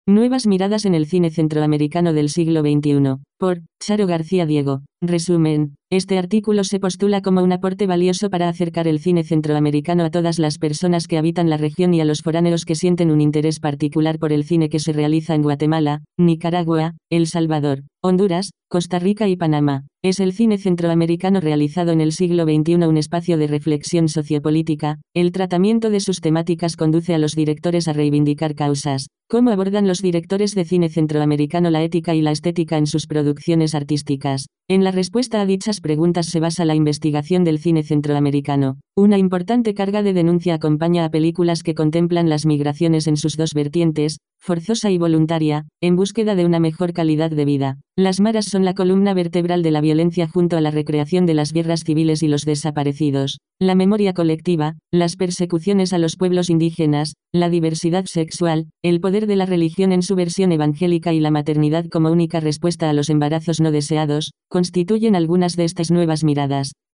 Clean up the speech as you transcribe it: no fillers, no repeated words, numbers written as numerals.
Nuevas miradas en el cine centroamericano del siglo XXI. Por Charo García Diego. Resumen. Este artículo se postula como un aporte valioso para acercar el cine centroamericano a todas las personas que habitan la región y a los foráneos que sienten un interés particular por el cine que se realiza en Guatemala, Nicaragua, El Salvador, Honduras, Costa Rica y Panamá. ¿Es el cine centroamericano realizado en el siglo XXI un espacio de reflexión sociopolítica? El tratamiento de sus temáticas conduce a los directores a reivindicar causas. ¿Cómo abordan los directores de cine centroamericano la ética y la estética en sus producciones artísticas? En la respuesta a dichas preguntas se basa la investigación del cine centroamericano. Una importante carga de denuncia acompaña a películas que contemplan las migraciones en sus dos vertientes, forzosa y voluntaria, en búsqueda de una mejor calidad de vida. Las maras son la columna vertebral de la violencia junto a la recreación de las guerras civiles y los desaparecidos, la memoria colectiva, las persecuciones a los pueblos indígenas, la diversidad sexual, el poder de la religión en su versión evangélica y la maternidad como única respuesta a los embarazos no deseados, constituyen algunas de estas nuevas miradas.